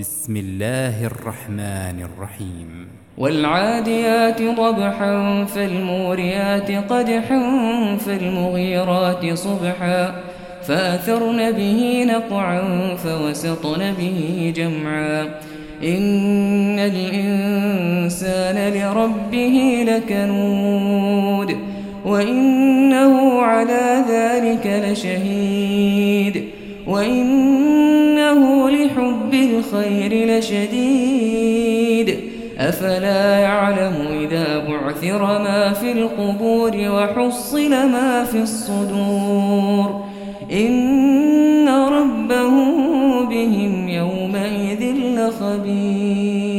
بسم الله الرحمن الرحيم والعاديات ضبحا فالموريات قدحا فالمغيرات صبحا فأثرن به نقعا فوسطن به جمعا إن الإنسان لربه لكنود وإنه على ذلك لشهيد وإنه لحب الخير لشديد أفلا يعلم إذا بعثر ما في القبور وحصل ما في الصدور إن ربهم بهم يومئذ لخبير.